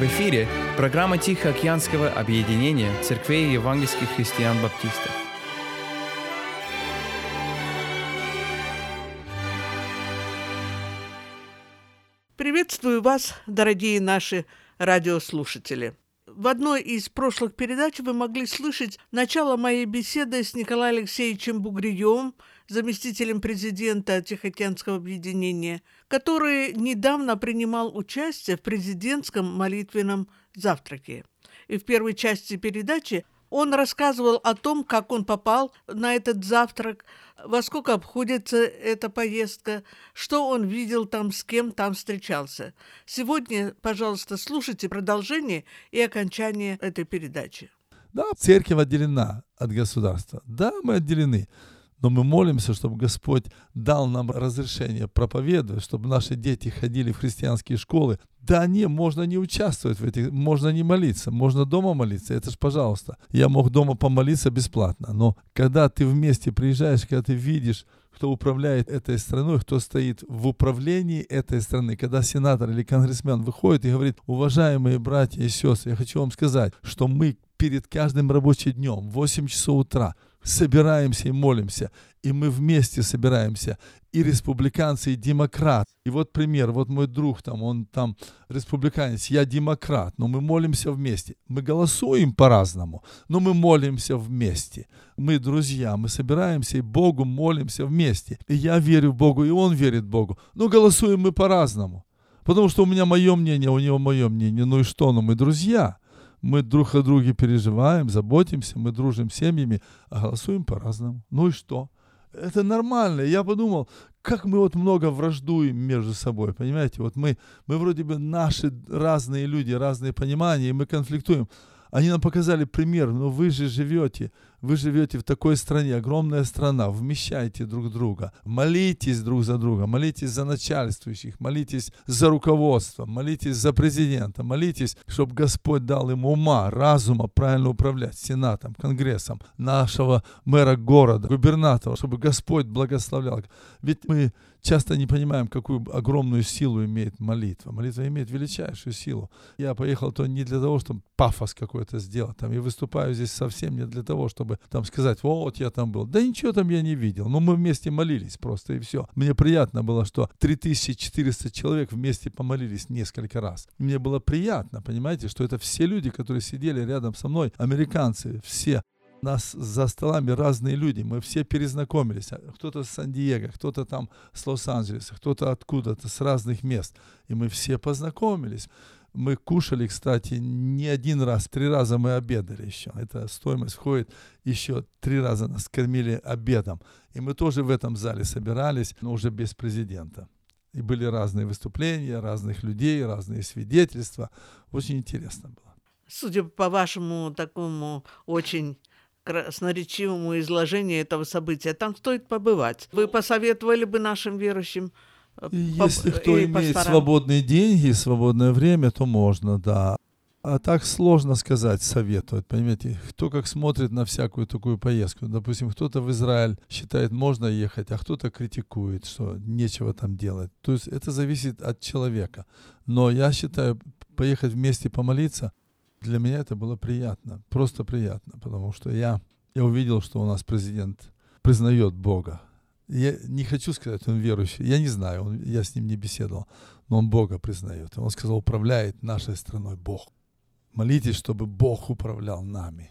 В эфире программа Тихоокеанского объединения церквей евангельских христиан-баптистов. Приветствую вас, дорогие наши радиослушатели. В одной из прошлых передач вы могли слышать начало моей беседы с Николаем Алексеевичем Бугриевым, заместителем президента Тихоокеанского объединения, который недавно принимал участие в президентском молитвенном завтраке. И в первой части передачи он рассказывал о том, как он попал на этот завтрак, во сколько обходится эта поездка, что он видел там, с кем там встречался. Сегодня, пожалуйста, слушайте продолжение и окончание этой передачи. Да, церковь отделена от государства. Да, мы отделены. Но мы молимся, чтобы Господь дал нам разрешение проповедовать, чтобы наши дети ходили в христианские школы. Да, можно не участвовать в этих, можно не молиться, можно дома молиться, это ж пожалуйста. Я мог дома помолиться бесплатно, но когда ты вместе приезжаешь, когда ты видишь, кто управляет этой страной, кто стоит в управлении этой страны, когда сенатор или конгрессмен выходит и говорит: уважаемые братья и сестры, я хочу вам сказать, что мы перед каждым рабочим днем в 8 часов утра собираемся и молимся, и мы вместе собираемся, и республиканцы, и демократ. И вот пример, вот мой друг там, он там республиканец, я демократ, но мы молимся вместе. Мы голосуем по-разному, но мы молимся вместе. Мы друзья, мы собираемся и Богу молимся вместе. И я верю в Богу, и он верит в Богу, но голосуем мы по-разному. Потому что у меня мое мнение, у него мое мнение, ну и что, ну мы друзья. Мы друг о друге переживаем, заботимся, мы дружим с семьями, а голосуем по-разному. Ну и что? Это нормально. Я подумал, как мы вот много враждуем между собой, понимаете? Вот мы вроде бы наши разные люди, разные понимания, и мы конфликтуем. Они нам показали пример, но вы же живете в такой стране, огромная страна, вмещайте друг друга, молитесь друг за друга, молитесь за начальствующих, молитесь за руководство, молитесь за президента, молитесь, чтобы Господь дал им ума, разума правильно управлять Сенатом, Конгрессом, нашего мэра города, губернатора, чтобы Господь благословлял. Ведь мы часто не понимаем, какую огромную силу имеет молитва. Молитва имеет величайшую силу. Я поехал то не для того, чтобы пафос какой-то сделать. Там, и выступаю здесь совсем не для того, чтобы там сказать: вот я там был. Да ничего там я не видел. Но мы вместе молились просто, и все. Мне приятно было, что 3400 человек вместе помолились несколько раз. Мне было приятно, понимаете, что это все люди, которые сидели рядом со мной, американцы, все. Нас за столами разные люди, мы все перезнакомились. Кто-то с Сан-Диего, кто-то там с Лос-Анджелеса, кто-то откуда-то, с разных мест. И мы все познакомились. Мы кушали, кстати, не один раз, 3 раза мы обедали еще. Эта стоимость входит, еще 3 раза нас кормили обедом. И мы тоже в этом зале собирались, но уже без президента. И были разные выступления, разных людей, разные свидетельства. Очень интересно было. Судя по вашему такому очень красноречивому изложению этого события, там стоит побывать. Вы посоветовали бы нашим верующим? Если кто имеет свободные деньги и свободное время, то можно, да. А так сложно сказать, советовать, понимаете. Кто как смотрит на всякую такую поездку. Допустим, кто-то в Израиль считает, можно ехать, а кто-то критикует, что нечего там делать. То есть это зависит от человека. Но я считаю, поехать вместе помолиться, для меня это было приятно, просто приятно, потому что я увидел, что у нас президент признает Бога. Я не хочу сказать, он верующий, я не знаю, я с ним не беседовал, но он Бога признает. Он сказал, управляет нашей страной Бог. Молитесь, чтобы Бог управлял нами,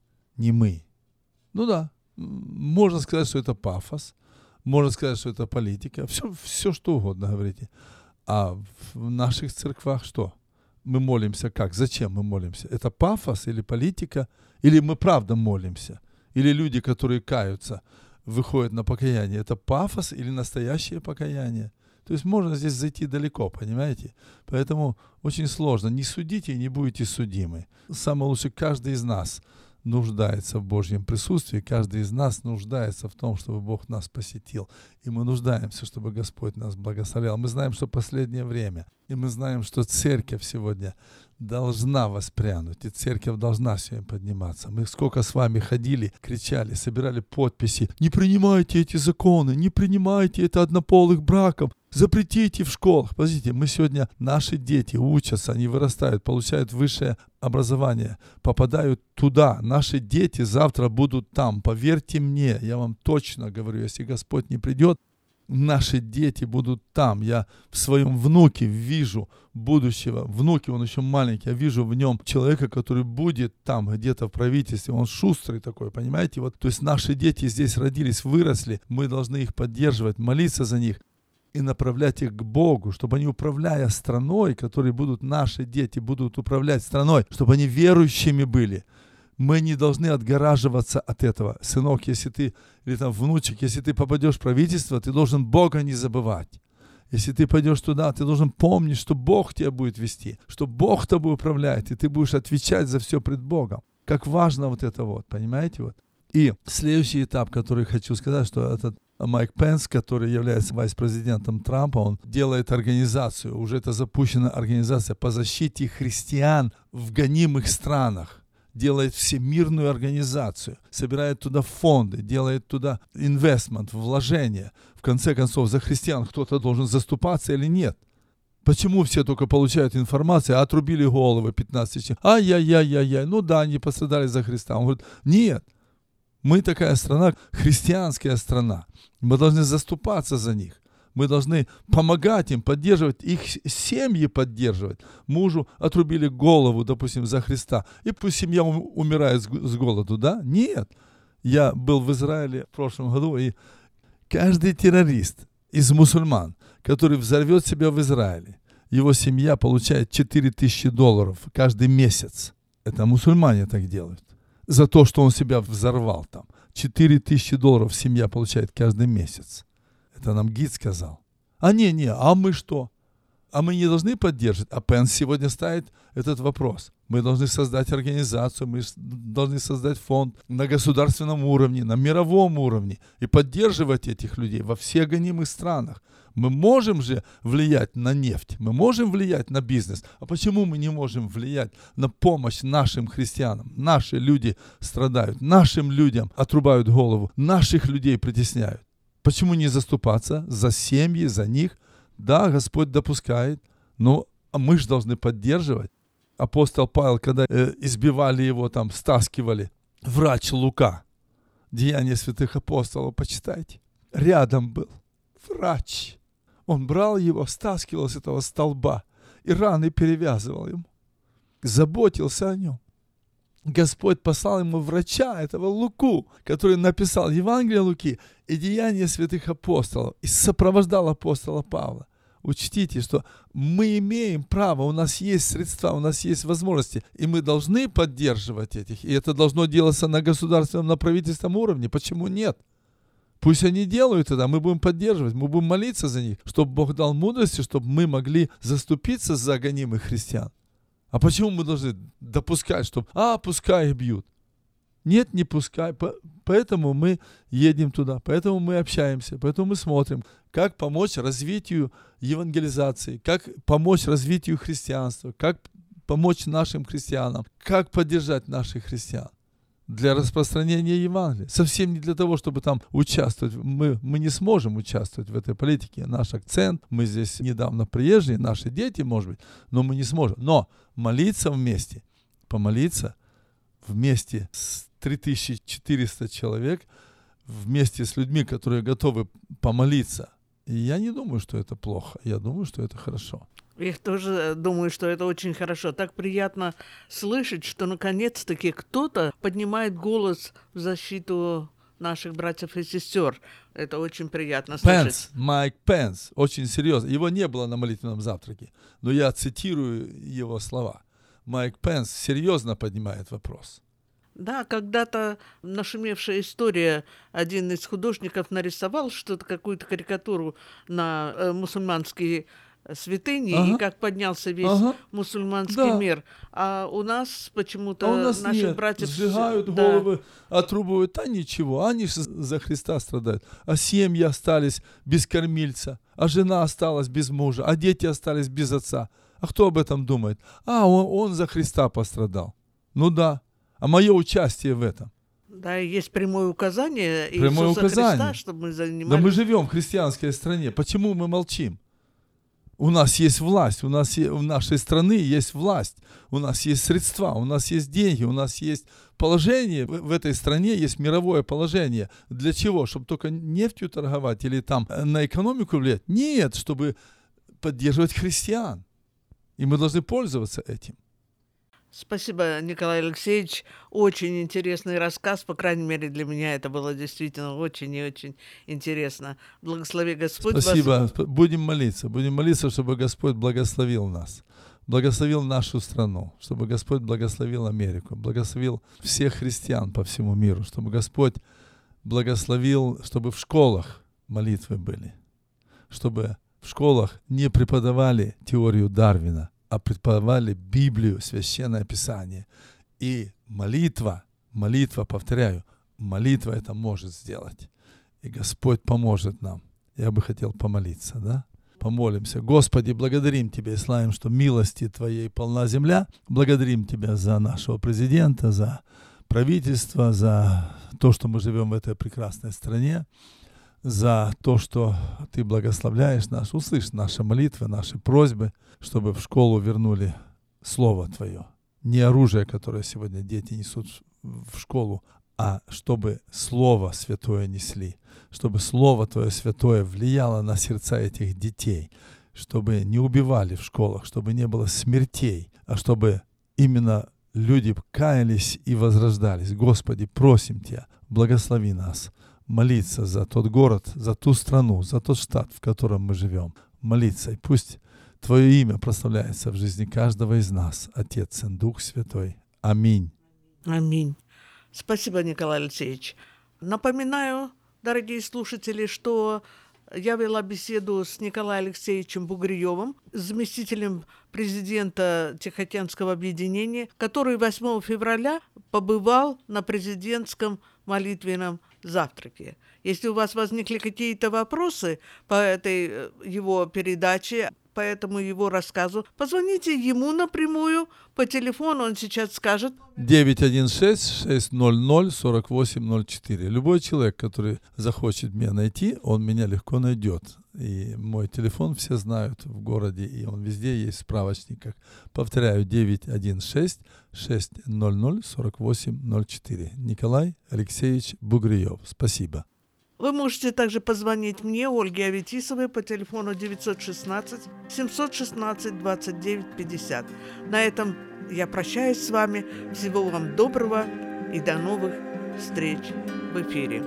не мы. Ну да, можно сказать, что это пафос, можно сказать, что это политика, все что угодно говорите. А в наших церквах что? Мы молимся как? Зачем мы молимся? Это пафос или политика? Или мы правда молимся? Или люди, которые каются, выходят на покаяние? Это пафос или настоящее покаяние? То есть можно здесь зайти далеко, понимаете? Поэтому очень сложно. Не судите и не будете судимы. Самое лучшее, каждый из нас нуждается в Божьем присутствии, каждый из нас нуждается в том, чтобы Бог нас посетил. И мы нуждаемся, чтобы Господь нас благословлял. Мы знаем, что последнее время, и мы знаем, что церковь сегодня должна воспрянуть, и церковь должна сегодня подниматься. Мы сколько с вами ходили, кричали, собирали подписи: не принимайте эти законы, не принимайте это однополых браков. Запретите в школах. Подождите, мы сегодня, наши дети учатся, они вырастают, получают высшее образование, попадают туда. Наши дети завтра будут там. Поверьте мне, я вам точно говорю, если Господь не придет, наши дети будут там. Я в своем внуке вижу будущего. Внуке, он еще маленький, я вижу в нем человека, который будет там, где-то в правительстве. Он шустрый такой, понимаете? Вот, то есть наши дети здесь родились, выросли. Мы должны их поддерживать, молиться за них и направлять их к Богу, чтобы они, управляя страной, которые будут наши дети, будут управлять страной, чтобы они верующими были. Мы не должны отгораживаться от этого. Сынок, если ты, или там внучек, если ты попадешь в правительство, ты должен Бога не забывать. Если ты пойдешь туда, ты должен помнить, что Бог тебя будет вести, что Бог тобой управляет, и ты будешь отвечать за все пред Богом. Как важно вот это вот, понимаете? Вот. И следующий этап, который хочу сказать, что этот Майк Пенс, который является вице-президентом Трампа, он делает организацию, уже это запущена организация по защите христиан в гонимых странах, делает всемирную организацию, собирает туда фонды, делает туда инвестмент, вложения. В конце концов, за христиан кто-то должен заступаться или нет? Почему все только получают информацию, отрубили головы 15 человек? Ай-яй-яй-яй-яй, ну да, они пострадали за Христа. Он говорит, нет. Мы такая страна, христианская страна. Мы должны заступаться за них. Мы должны помогать им, поддерживать, их семьи поддерживать. Мужу отрубили голову, допустим, за Христа. И пусть семья умирает с голоду, да? Нет. Я был в Израиле в прошлом году, и каждый террорист из мусульман, который взорвет себя в Израиле, его семья получает $4000 каждый месяц. Это мусульмане так делают. За то, что он себя взорвал там. $4000 семья получает каждый месяц. Это нам гид сказал. А мы что? А мы не должны поддерживать? А Пенс сегодня ставит этот вопрос. Мы должны создать организацию, мы должны создать фонд на государственном уровне, на мировом уровне и поддерживать этих людей во всех гонимых странах. Мы можем же влиять на нефть, мы можем влиять на бизнес. А почему мы не можем влиять на помощь нашим христианам? Наши люди страдают, нашим людям отрубают голову, наших людей притесняют. Почему не заступаться за семьи, за них? Да, Господь допускает, но мы же должны поддерживать. Апостол Павел, когда избивали его, там, стаскивали, врач Лука, Деяния святых апостолов, почитайте, рядом был врач. Он брал его, стаскивал с этого столба и раны перевязывал ему. Заботился о нем. Господь послал ему врача, этого Луку, который написал Евангелие Луки и Деяния святых апостолов, и сопровождал апостола Павла. Учтите, что мы имеем право, у нас есть средства, у нас есть возможности, и мы должны поддерживать этих. И это должно делаться на государственном, на правительственном уровне. Почему нет? Пусть они делают это, мы будем поддерживать, мы будем молиться за них, чтобы Бог дал мудрости, чтобы мы могли заступиться за гонимых христиан. А почему мы должны допускать, чтобы, пускай их бьют? Нет, не пускай. Поэтому мы едем туда, поэтому мы общаемся, поэтому мы смотрим, как помочь развитию евангелизации, как помочь развитию христианства, как помочь нашим христианам, как поддержать наших христиан для распространения Евангелия. Совсем не для того, чтобы там участвовать. Мы не сможем участвовать в этой политике. Наш акцент, мы здесь недавно приезжие, наши дети, может быть, но мы не сможем. Но молиться вместе, помолиться вместе с 3400 человек, вместе с людьми, которые готовы помолиться. И я не думаю, что это плохо. Я думаю, что это хорошо. Я тоже думаю, что это очень хорошо. Так приятно слышать, что наконец-таки кто-то поднимает голос в защиту наших братьев и сестер. Это очень приятно слышать. Майк Пенс, очень серьезно. Его не было на молитвенном завтраке, но я цитирую его слова. Майк Пенс серьезно поднимает вопрос. Да, когда-то нашумевшая история, один из художников нарисовал что-то, какую-то карикатуру на мусульманские святыни, и как поднялся весь мусульманский мир. А у нас почему-то наши нет. братья сжигают головы, отрубывают. А ничего, они же за Христа страдают. А семьи остались без кормильца, а жена осталась без мужа, а дети остались без отца. А кто об этом думает? Он за Христа пострадал. Ну да. А мое участие в этом? Да, есть прямое указание Иисуса Христа, чтобы мы занимались. Да мы живем в христианской стране. Почему мы молчим? У нас есть власть, в нашей стране есть власть, у нас есть средства, у нас есть деньги, у нас есть положение, в этой стране есть мировое положение. Для чего? Чтобы только нефтью торговать или там на экономику влиять? Нет, чтобы поддерживать христиан. И мы должны пользоваться этим. Спасибо, Николай Алексеевич. Очень интересный рассказ. По крайней мере, для меня это было действительно очень и очень интересно. Благослови Господь. Спасибо. Будем молиться, чтобы Господь благословил нас, благословил нашу страну, чтобы Господь благословил Америку, благословил всех христиан по всему миру, чтобы Господь благословил, чтобы в школах молитвы были, чтобы в школах не преподавали теорию Дарвина, а преподавали Библию, Священное Писание. И молитва, повторяю, молитва это может сделать. И Господь поможет нам. Я бы хотел помолиться, да? Помолимся. Господи, благодарим Тебя и славим, что милости Твоей полна земля. Благодарим Тебя за нашего президента, за правительство, за то, что мы живем в этой прекрасной стране, за то, что Ты благословляешь нас. Услышь наши молитвы, наши просьбы, чтобы в школу вернули Слово Твое. Не оружие, которое сегодня дети несут в школу, а чтобы Слово Святое несли, чтобы Слово Твое Святое влияло на сердца этих детей, чтобы не убивали в школах, чтобы не было смертей, а чтобы именно люди каялись и возрождались. Господи, просим Тебя, благослови нас, молиться за тот город, за ту страну, за тот штат, в котором мы живем. Молиться, и пусть Твое имя прославляется в жизни каждого из нас, Отец, Сын, Дух Святой. Аминь. Аминь. Спасибо, Николай Алексеевич. Напоминаю, дорогие слушатели, что я вела беседу с Николаем Алексеевичем Бугриевым, заместителем президента Тихоокеанского объединения, который 8 февраля побывал на президентском молитвенном завтраке. Если у вас возникли какие-то вопросы по этой его передаче, по этому его рассказу, позвоните ему напрямую по телефону, он сейчас скажет. 916-600-4804. Любой человек, который захочет меня найти, он меня легко найдет. И мой телефон все знают в городе, и он везде есть в справочниках. Повторяю, 916-600-4804. Николай Алексеевич Бугриев. Спасибо. Вы можете также позвонить мне, Ольге Аветисовой, по телефону 916-716-29-50. На этом я прощаюсь с вами. Всего вам доброго и до новых встреч в эфире.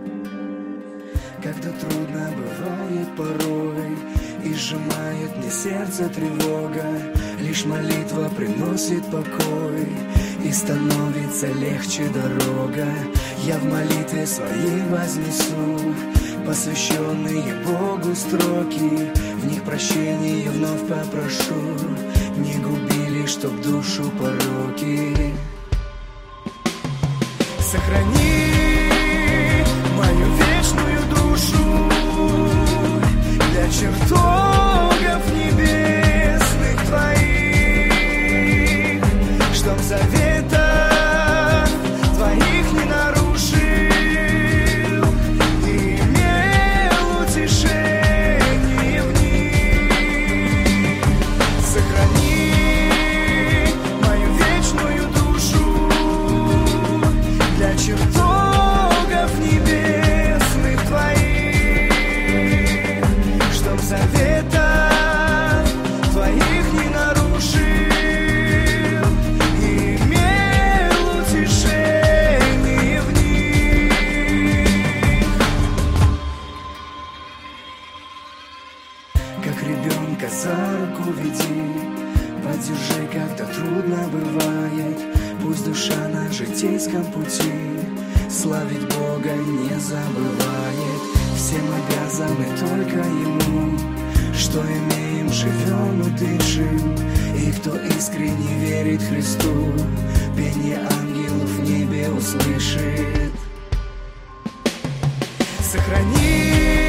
Когда трудно бывает порой, и сжимает мне сердце тревога, лишь молитва приносит покой, и становится легче дорога. Я в молитве своей вознесу посвященные Богу строки, в них прощения вновь попрошу, не губили, чтоб душу пороки. Сохрани мою вечную душу для чертогов небесных Твоих, чтоб завета Твоих не нарушил и имел утешение в них. Сохрани мою вечную душу для чертогов небесных Твоих, чтоб завета Твоих не нарушил и имел утешение в них. Как ребенка за руку веди, поддержи, когда трудно бывает. Пусть душа на житейском пути славить Бога не забывает. Всем обязаны только Ему, что имеем, живем и дышим. И кто искренне верит Христу, пение ангелов в небе услышит. Сохрани